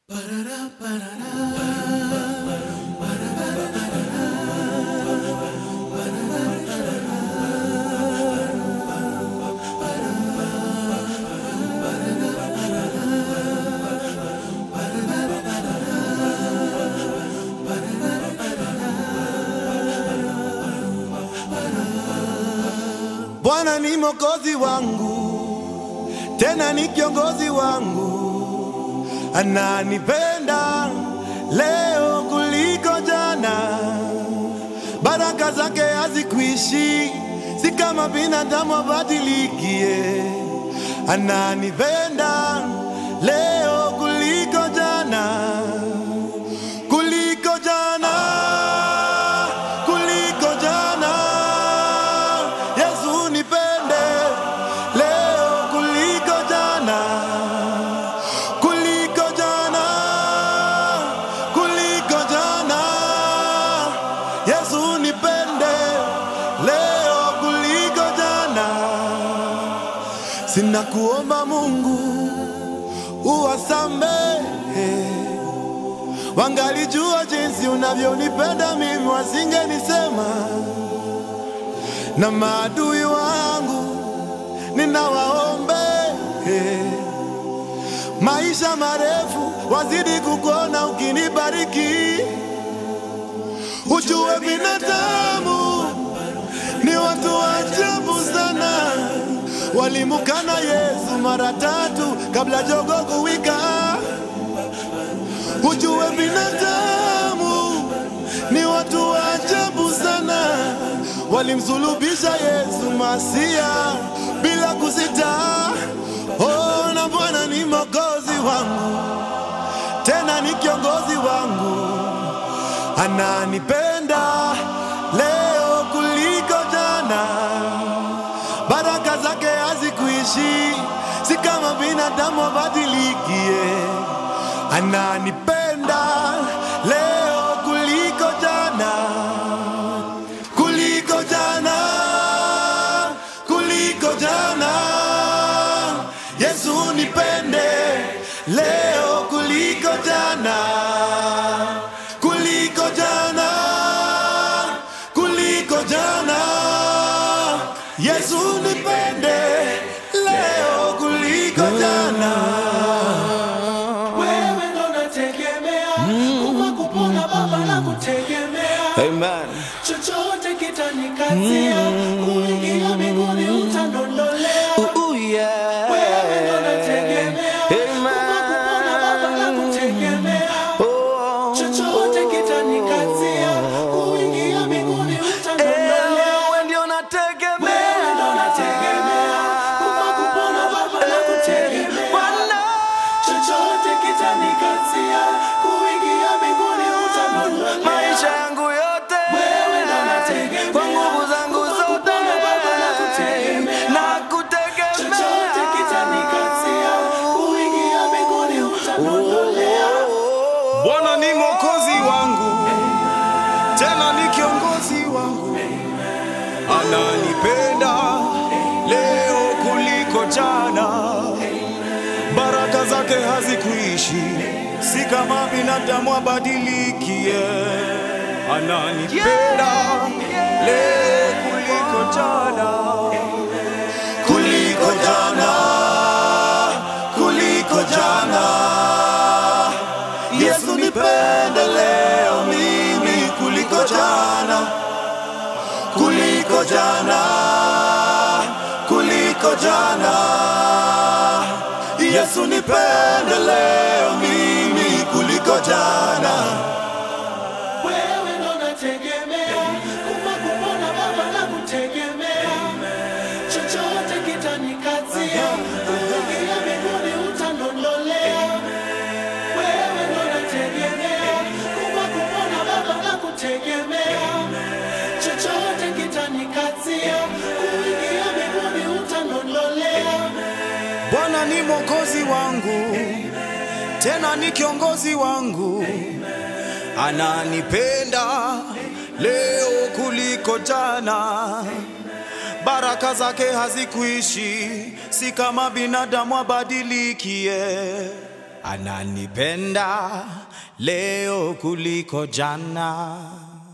Bwana ni Mwokozi wangu, tena ni kiongozi wangu, ananipenda leo kuliko jana. Baraka zake hazikuishi, si kama binadamu abadilikie. Ananipenda leo kuliko jana, kuliko jana, kuliko jana. Yesu nipende leo kuliko jana, kuliko jana, kuliko jana. Yesu nipende leo kuliko jana. Sina kuomba Mungu uwasamehe, wangalijua jinsi unavyonipenda mimi wasingenisema. Na maadui wangu ninawaombe maisha marefu, wazidi kukuona ukinibariki. Ujue binadamu ni watu wa ajabu sana, walimukana Yesu mara 3 kabla jogoo kuwika. Ujue binadamu ni watu wa ajabu sana, walimsulubisha Yesu Masia bila kusita. Oh, na Bwana ni Mwokozi wangu, tena ni kiongozi wangu, ananipenda leo kuliko jana. Baraka zake hazikuishi, si kama binadamu abadilikie. Ananipenda leo kuliko jana, kuliko jana, kuliko jana. Yesu nipende leo kuliko jana, kuliko jana, kuliko jana. Yesu nipende leo kuliko jana. Wewe ndo nategemea, kufa kupona Baba na kutegemea. Amen. Chochote kitanikazia, kuingia mbinguni utandondolea. Wewe ndo nategemea, kufa kupona Baba na kutegemea. Chochote kitanikazia, kuingia mbinguni utandondolea. Wewe ndio nategemea, Wewe ndo nategemea, kufa kupona Baba na kutegemea. Chochote kitanikazia, kuingia mbinguni utandondolea. maisha yangu yote, Wewe ndo nategemea, kwa nguvu zangu kufa zote, kupona Baba na kutegemea. na kutegemea. Chochote kitanikazia, kuingia mbinguni utandondolea. Bwana ni Mwokozi wangu, tena ni kiongozi wangu, ananipenda leo kuliko jana. Baraka zake hazikuishi, si kama binadamu abadilikie. Ananipenda leo kuliko jana, kuliko jana, kuliko jana. Yesu nipende leo mimi kuliko jana, kuliko jana, kuliko jana. Yesu nipende leo mimi kuliko jana. Wewe ndo nategemea, kufa kupona Baba na kutegemea. Chochote kitanikazia, kuingia mbinguni utandondolea. Wewe ndo nategemea, kufa kupona Baba na kutegemea. Chochote kitanikazia, kuingia mbinguni utandondolea. Bwana ni Mwokozi wangu, tena ni kiongozi wangu, ananipenda leo kuliko jana. Baraka zake hazikuishi, si kama binadamu abadilikie. ananipenda leo kuliko jana.